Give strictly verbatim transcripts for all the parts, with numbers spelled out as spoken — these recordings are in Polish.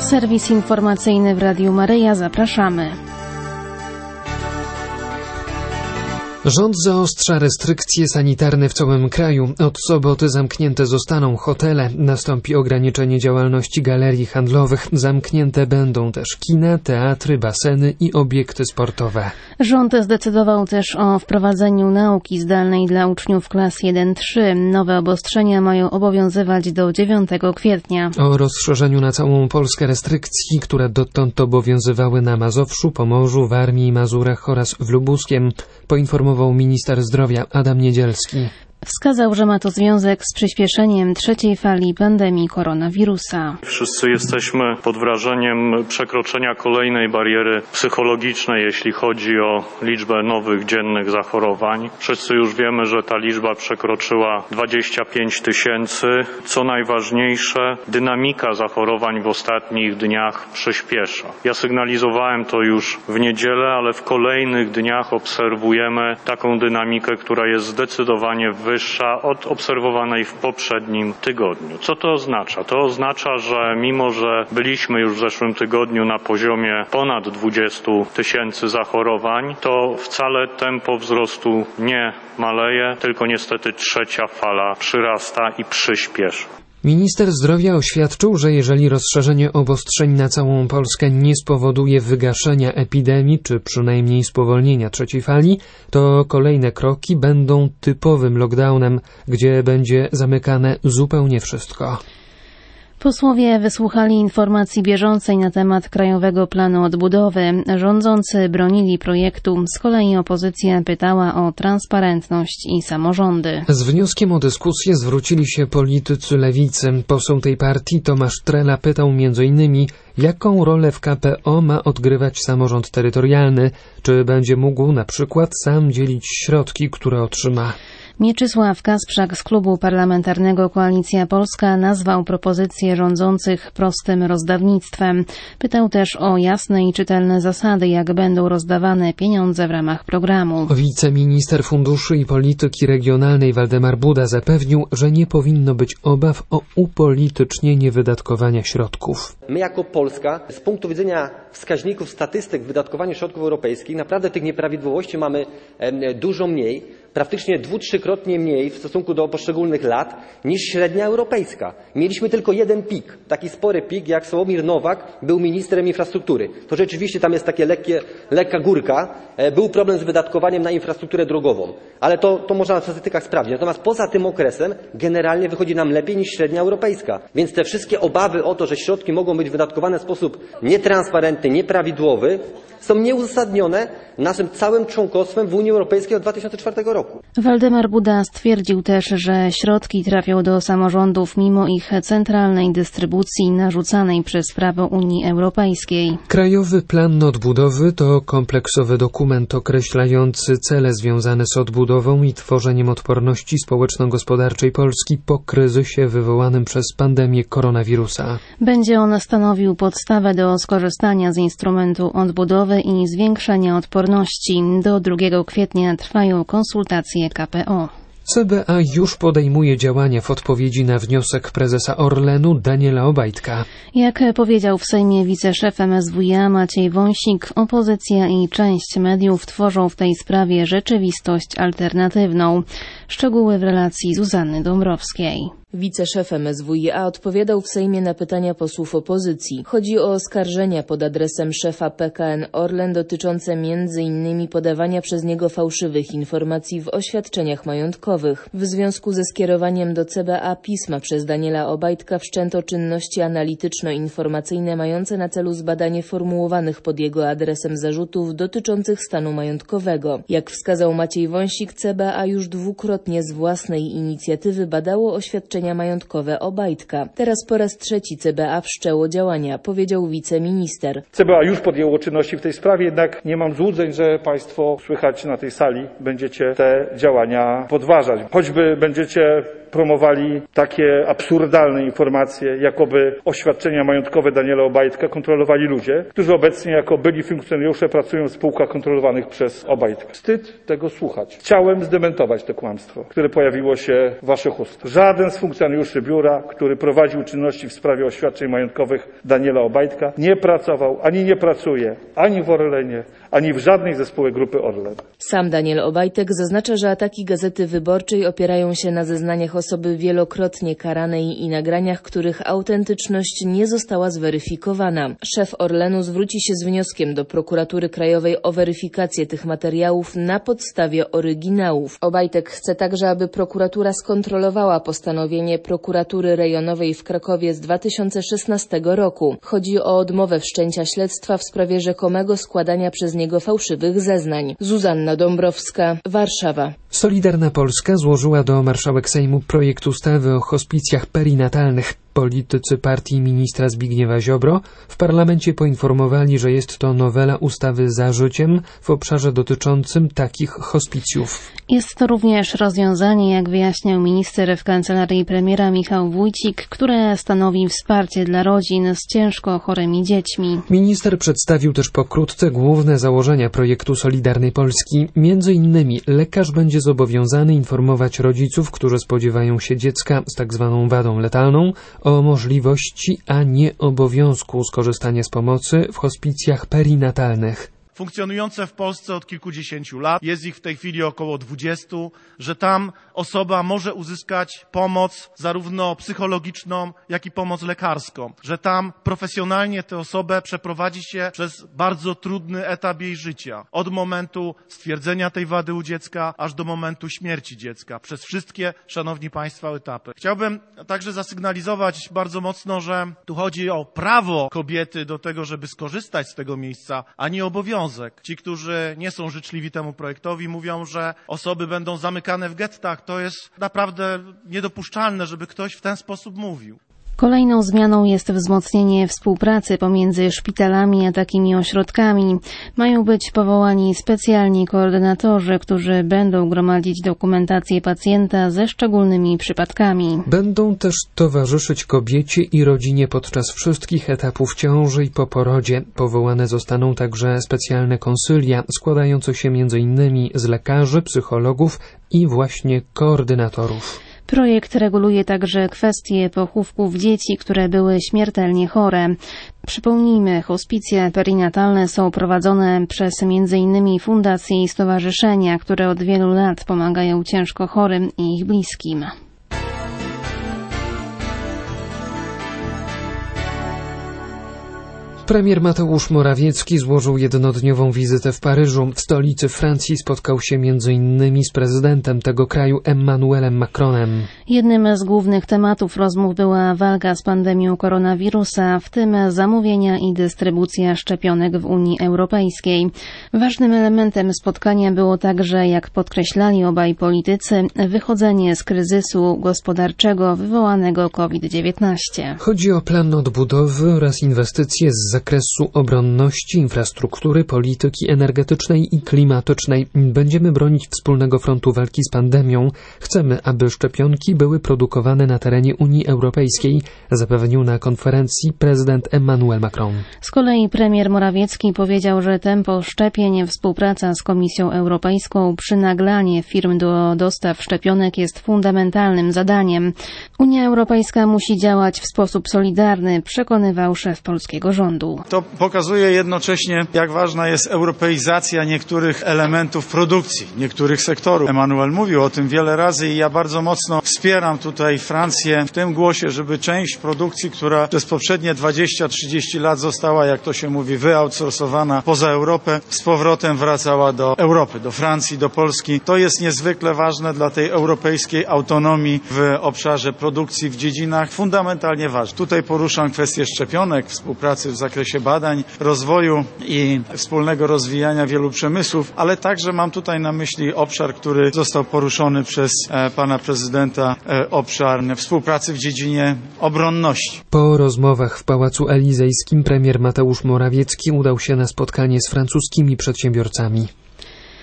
Serwis informacyjny w Radiu Maryja. Zapraszamy. Rząd zaostrza restrykcje sanitarne w całym kraju. Od soboty zamknięte zostaną hotele, nastąpi ograniczenie działalności galerii handlowych, zamknięte będą też kina, teatry, baseny i obiekty sportowe. Rząd zdecydował też o wprowadzeniu nauki zdalnej dla uczniów klas jeden trzy. Nowe obostrzenia mają obowiązywać do dziewiątego kwietnia. O rozszerzeniu na całą Polskę restrykcji, które dotąd obowiązywały na Mazowszu, Pomorzu, Warmii i Mazurach oraz w Lubuskiem, poinformował minister zdrowia Adam Niedzielski. Wskazał, że ma to związek z przyspieszeniem trzeciej fali pandemii koronawirusa. Wszyscy jesteśmy pod wrażeniem przekroczenia kolejnej bariery psychologicznej, jeśli chodzi o liczbę nowych dziennych zachorowań. Wszyscy już wiemy, że ta liczba przekroczyła dwadzieścia pięć tysięcy. Co najważniejsze, dynamika zachorowań w ostatnich dniach przyspiesza. Ja sygnalizowałem to już w niedzielę, ale w kolejnych dniach obserwujemy taką dynamikę, która jest zdecydowanie wyższa od obserwowanej w poprzednim tygodniu. Co to oznacza? To oznacza, że mimo, że byliśmy już w zeszłym tygodniu na poziomie ponad dwudziestu tysięcy zachorowań, to wcale tempo wzrostu nie maleje, tylko niestety trzecia fala przyrasta i przyspiesza. Minister zdrowia oświadczył, że jeżeli rozszerzenie obostrzeń na całą Polskę nie spowoduje wygaszenia epidemii, czy przynajmniej spowolnienia trzeciej fali, to kolejne kroki będą typowym lockdownem, gdzie będzie zamykane zupełnie wszystko. Posłowie wysłuchali informacji bieżącej na temat Krajowego Planu Odbudowy. Rządzący bronili projektu, z kolei opozycja pytała o transparentność i samorządy. Z wnioskiem o dyskusję zwrócili się politycy lewicy. Poseł tej partii Tomasz Trela pytał między innymi, jaką rolę w K P O ma odgrywać samorząd terytorialny, czy będzie mógł na przykład sam dzielić środki, które otrzyma. Mieczysław Kasprzak z Klubu Parlamentarnego Koalicja Polska nazwał propozycje rządzących prostym rozdawnictwem. Pytał też o jasne i czytelne zasady, jak będą rozdawane pieniądze w ramach programu. Wiceminister Funduszy i Polityki Regionalnej Waldemar Buda zapewnił, że nie powinno być obaw o upolitycznienie wydatkowania środków. My jako Polska z punktu widzenia wskaźników statystyk w wydatkowaniu środków europejskich naprawdę tych nieprawidłowości mamy dużo mniej, praktycznie dwu, trzykrotnie mniej w stosunku do poszczególnych lat niż średnia europejska. Mieliśmy tylko jeden pik, taki spory pik, jak Sławomir Nowak był ministrem infrastruktury. To rzeczywiście tam jest takie lekkie, lekka górka. Był problem z wydatkowaniem na infrastrukturę drogową, ale to, to można w statystykach sprawdzić. Natomiast poza tym okresem generalnie wychodzi nam lepiej niż średnia europejska. Więc te wszystkie obawy o to, że środki mogą być wydatkowane w sposób nietransparentny, nieprawidłowy, są nieuzasadnione naszym całym członkostwem w Unii Europejskiej od dwa tysiące czwartego roku. Waldemar Buda stwierdził też, że środki trafią do samorządów mimo ich centralnej dystrybucji narzucanej przez prawo Unii Europejskiej. Krajowy Plan Odbudowy to kompleksowy dokument określający cele związane z odbudową i tworzeniem odporności społeczno-gospodarczej Polski po kryzysie wywołanym przez pandemię koronawirusa. Będzie on stanowił podstawę do skorzystania z instrumentu odbudowy i zwiększenia odporności. Do drugiego kwietnia trwają konsultacje K P O. C B A już podejmuje działania w odpowiedzi na wniosek prezesa Orlenu Daniela Obajtka. Jak powiedział w Sejmie wiceszef M S W i A Maciej Wąsik, opozycja i część mediów tworzą w tej sprawie rzeczywistość alternatywną. Szczegóły w relacji Zuzanny Dąbrowskiej. Wiceszef M S W i A odpowiadał w Sejmie na pytania posłów opozycji. Chodzi o oskarżenia pod adresem szefa P K N Orlen dotyczące między innymi podawania przez niego fałszywych informacji w oświadczeniach majątkowych. W związku ze skierowaniem do C B A pisma przez Daniela Obajtka wszczęto czynności analityczno-informacyjne mające na celu zbadanie formułowanych pod jego adresem zarzutów dotyczących stanu majątkowego. Jak wskazał Maciej Wąsik, C B A już dwukrotnie z własnej inicjatywy badało oświadczenia majątkowe Obajtka. Teraz po raz trzeci C B A wszczęło działania, powiedział wiceminister. C B A już podjęło czynności w tej sprawie, jednak nie mam złudzeń, że Państwo, słychać na tej sali, będziecie te działania podważać. Choćby będziecie promowali takie absurdalne informacje, jakoby oświadczenia majątkowe Daniela Obajtka kontrolowali ludzie, którzy obecnie jako byli funkcjonariusze pracują w spółkach kontrolowanych przez Obajtka. Wstyd tego słuchać. Chciałem zdementować to kłamstwo, które pojawiło się w Waszych ust. Żaden z funkcjonariuszy funkcjonariuszy biura, który prowadził czynności w sprawie oświadczeń majątkowych Daniela Obajtka, nie pracował, ani nie pracuje, ani w Orlenie, ani w żadnej ze spółek Grupy Orlen. Sam Daniel Obajtek zaznacza, że ataki Gazety Wyborczej opierają się na zeznaniach osoby wielokrotnie karanej i nagraniach, których autentyczność nie została zweryfikowana. Szef Orlenu zwróci się z wnioskiem do Prokuratury Krajowej o weryfikację tych materiałów na podstawie oryginałów. Obajtek chce także, aby prokuratura skontrolowała postanowienie Prokuratury Rejonowej w Krakowie z dwa tysiące szesnastego roku. Chodzi o odmowę wszczęcia śledztwa w sprawie rzekomego składania przez niego fałszywych zeznań. Zuzanna Dąbrowska, Warszawa. Solidarna Polska złożyła do marszałek Sejmu projekt ustawy o hospicjach perinatalnych. Politycy partii ministra Zbigniewa Ziobro w parlamencie poinformowali, że jest to nowela ustawy Za życiem w obszarze dotyczącym takich hospicjów. Jest to również rozwiązanie, jak wyjaśniał minister w kancelarii premiera Michał Wójcik, które stanowi wsparcie dla rodzin z ciężko chorymi dziećmi. Minister przedstawił też pokrótce główne założenia projektu Solidarnej Polski. Między innymi lekarz będzie zobowiązany informować rodziców, którzy spodziewają się dziecka z tak zwaną wadą letalną, o możliwości, a nie obowiązku skorzystania z pomocy w hospicjach perinatalnych. Funkcjonujące w Polsce od kilkudziesięciu lat, jest ich w tej chwili około dwudziestu, że tam osoba może uzyskać pomoc zarówno psychologiczną, jak i pomoc lekarską, że tam profesjonalnie tę osobę przeprowadzi się przez bardzo trudny etap jej życia, od momentu stwierdzenia tej wady u dziecka, aż do momentu śmierci dziecka, przez wszystkie, szanowni państwo, etapy. Chciałbym także zasygnalizować bardzo mocno, że tu chodzi o prawo kobiety do tego, żeby skorzystać z tego miejsca, a nie obowiązek. Ci, którzy nie są życzliwi temu projektowi, mówią, że osoby będą zamykane w gettach. To jest naprawdę niedopuszczalne, żeby ktoś w ten sposób mówił. Kolejną zmianą jest wzmocnienie współpracy pomiędzy szpitalami a takimi ośrodkami. Mają być powołani specjalni koordynatorzy, którzy będą gromadzić dokumentację pacjenta ze szczególnymi przypadkami. Będą też towarzyszyć kobiecie i rodzinie podczas wszystkich etapów ciąży i po porodzie. Powołane zostaną także specjalne konsylia, składające się między innymi z lekarzy, psychologów i właśnie koordynatorów. Projekt reguluje także kwestie pochówków dzieci, które były śmiertelnie chore. Przypomnijmy, hospicje perinatalne są prowadzone przez między innymi fundacje i stowarzyszenia, które od wielu lat pomagają ciężko chorym i ich bliskim. Premier Mateusz Morawiecki złożył jednodniową wizytę w Paryżu. W stolicy Francji spotkał się między innymi z prezydentem tego kraju Emmanuelem Macronem. Jednym z głównych tematów rozmów była walka z pandemią koronawirusa, w tym zamówienia i dystrybucja szczepionek w Unii Europejskiej. Ważnym elementem spotkania było także, jak podkreślali obaj politycy, wychodzenie z kryzysu gospodarczego wywołanego COVID dziewiętnaście. Chodzi o plan odbudowy oraz inwestycje z zakresu obronności, infrastruktury, polityki energetycznej i klimatycznej. Będziemy bronić wspólnego frontu walki z pandemią. Chcemy, aby szczepionki były produkowane na terenie Unii Europejskiej, zapewnił na konferencji prezydent Emmanuel Macron. Z kolei premier Morawiecki powiedział, że tempo szczepień, współpraca z Komisją Europejską, przynaglanie firm do dostaw szczepionek jest fundamentalnym zadaniem. Unia Europejska musi działać w sposób solidarny, przekonywał szef polskiego rządu. To pokazuje jednocześnie, jak ważna jest europeizacja niektórych elementów produkcji, niektórych sektorów. Emmanuel mówił o tym wiele razy i ja bardzo mocno wspieram tutaj Francję w tym głosie, żeby część produkcji, która przez poprzednie dwadzieścia trzydzieści lat została, jak to się mówi, wyoutsourcowana poza Europę, z powrotem wracała do Europy, do Francji, do Polski. To jest niezwykle ważne dla tej europejskiej autonomii w obszarze produkcji w dziedzinach fundamentalnie ważnych. Tutaj poruszam kwestię szczepionek, współpracy w zakresie badań, rozwoju i wspólnego rozwijania wielu przemysłów, ale także mam tutaj na myśli obszar, który został poruszony przez e, pana prezydenta, e, obszar współpracy w dziedzinie obronności. Po rozmowach w Pałacu Elizejskim premier Mateusz Morawiecki udał się na spotkanie z francuskimi przedsiębiorcami.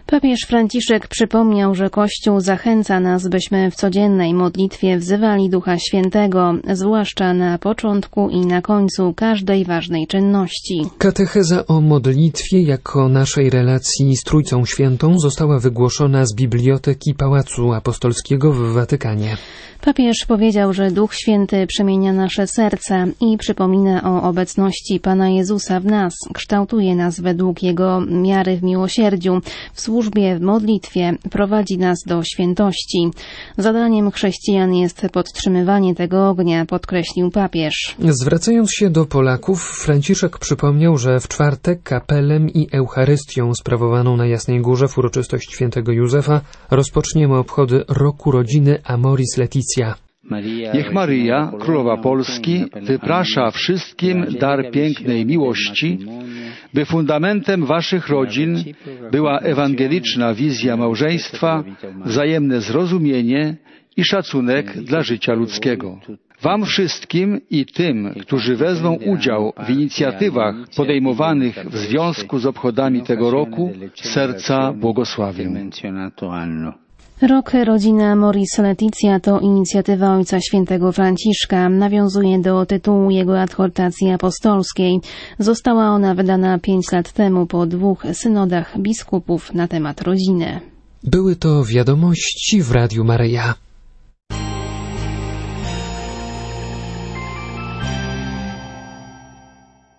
Papież Franciszek przypomniał, że Kościół zachęca nas, byśmy w codziennej modlitwie wzywali Ducha Świętego, zwłaszcza na początku i na końcu każdej ważnej czynności. Katecheza o modlitwie jako naszej relacji z Trójcą Świętą została wygłoszona z biblioteki Pałacu Apostolskiego w Watykanie. Papież powiedział, że Duch Święty przemienia nasze serca i przypomina o obecności Pana Jezusa w nas, kształtuje nas według Jego miary w miłosierdziu, w służbie, w modlitwie, prowadzi nas do świętości. Zadaniem chrześcijan jest podtrzymywanie tego ognia, podkreślił papież. Zwracając się do Polaków, Franciszek przypomniał, że w czwartek kapelem i Eucharystią sprawowaną na Jasnej Górze w uroczystość świętego Józefa rozpoczniemy obchody roku rodziny Amoris Laetitia. Niech Maryja, Królowa Polski, wyprasza wszystkim dar pięknej miłości, by fundamentem waszych rodzin była ewangeliczna wizja małżeństwa, wzajemne zrozumienie i szacunek dla życia ludzkiego. Wam wszystkim i tym, którzy wezmą udział w inicjatywach podejmowanych w związku z obchodami tego roku, serca błogosławię. Rok Rodziny Amoris Laetitia to inicjatywa Ojca Świętego Franciszka. Nawiązuje do tytułu jego adhortacji apostolskiej. Została ona wydana pięć lat temu po dwóch synodach biskupów na temat rodziny. Były to wiadomości w Radiu Maryja.